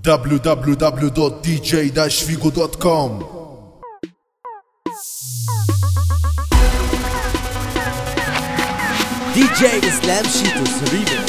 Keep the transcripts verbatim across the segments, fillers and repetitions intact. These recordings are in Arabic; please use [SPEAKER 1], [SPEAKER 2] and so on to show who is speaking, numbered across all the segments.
[SPEAKER 1] دبليو دبليو دبليو دوت دي جي داش فيجو دوت كوم.
[SPEAKER 2] دي جي اسلام شيتوس ريمكس.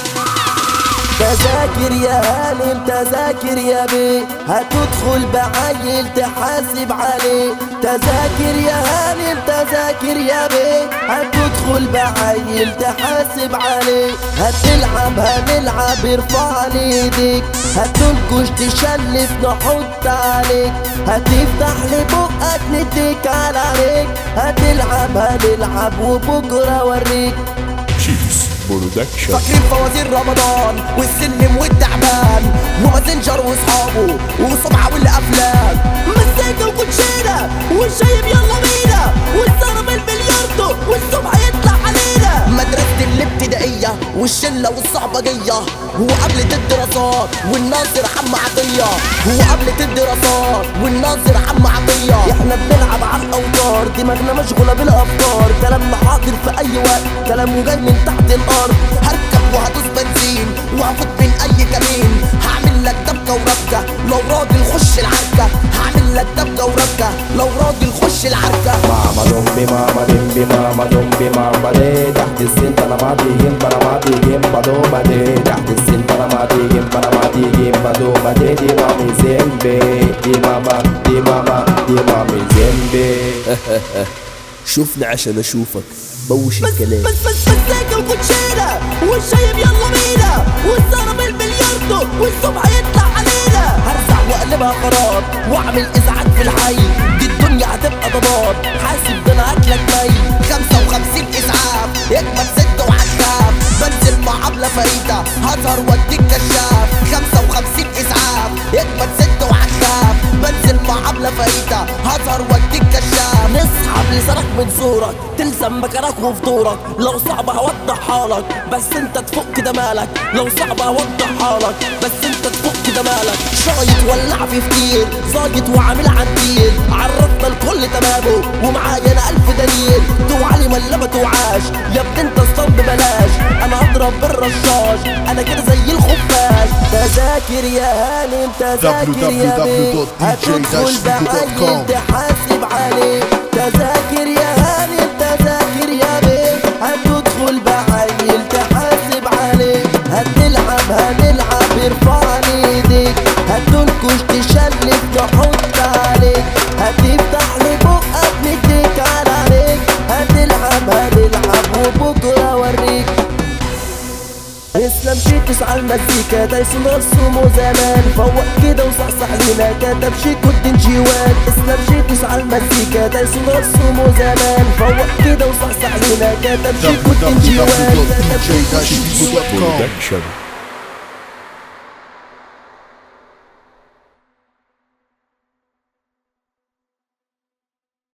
[SPEAKER 3] تذاكر يا هانم تذاكر يا بيه، هتدخل بعيل تحاسب عليه. تذاكر يا هانم تذاكر يا بيه، هتدخل بعيل تحاسب عليه. هتلعب هنلعب ارفع ايديك، هتنكش تشلف نحط عليك. هتفتح لبقك نديك على عليك. هتلعب هنلعب وبكره اوريك.
[SPEAKER 1] شيتوس برودكشن.
[SPEAKER 3] فاكرين فوازير رمضان والسلم والتعبان ومازنجر واصحابه وصبعه والافلام، مزيكا وكوتشينه والشايب يلا بينا، والضرب البلياردو والصبح يطلع علينا. مدرسة الابتدائية والشلة والصعبجية، هو قبل الدراسات والناظر عم عطية. هو قبل الدراسات والناظر عم عطية. احنا بنلعب على الاوتار، دماغنا مشغولة بالافكار. كلامنا حاضر في اي وقت، كلامه جاي من تحت الارض. هركب وهدوس بنزين وهفوت من اي كمين. هعمل لك دبكة وربكة لو راجل خش العركة. هعمل لك دبكة وربكة لو راجل خش العركة.
[SPEAKER 4] ماما دمبي ماما دمبي ماما دمبي ماما دي تحت السن انا ما تيجي انا ما تيجي بدوما دي تحت السن انا ما تيجي انا ما تيجي بدوما دي. دي مامي زنبي دي ماما دي ماما دي مامي زنبي.
[SPEAKER 2] شوفني عشان اشوفك بوش الكلام.
[SPEAKER 3] بس بس مزيكا وكوتشينة والشايب يلا بينا، والضرب البلياردو والصبح يطلع علينا. هرزع واقلبها خراب واعمل ازعاج في الحي. دي الدنيا هتبقى ضباب، حاسب ده انا هاكلك مي. خمسة وخمسين اسعاف يكبر ست وعكاف. بنزل مع عبلة فريدة هظهر واديك كشاف. خمسة وخمسين اسعاف يكبر ست وعكاف. بنزل مع عبلة فريدة هظهر واديك كشاف. نسحب لسانك من صورك تلزم مكانك وفطورك. لو صعب هوضحها لك بس انت تفوق كده مالك. لو صعب هوضحها لك بس انت تفوق كده مالك. شايط ولع في فتيل زايط وعامل عديل. عرفنا الكل تمامه ومعايا انا الف دليل. توعلي ولا ما توعاش يا ابني انت الصنب بلاش. انا اضرب بالرشاش انا كده زي الخفاش. تذاكر يا هانم تذاكر يا بيه، هتدخل بعيل تحاسب عليه. تذاكر يا هانم تذاكر يا بيه، هتدخل بعيل تحاسب عليه. هتلعب هنلعب ارفع ايديك، هتنكش تشلف نحط عليك. هتفتح لبقك نديك على عليك. هتلعب هنلعب وبكره اوريك. اسلام شيتوس على المزيكا دايسون رسومه زمان. فوق كده وصحصح لينا كتب شيكو الدين جيوان. اسلام شيتوس على المزيكا دايسون رسومه زمان. فوق كده وصحصح لينا كتب شيكو الدين جيوان.
[SPEAKER 1] دبليو دبليو دبليو دوت دي جي داش فيجو دوت كوم.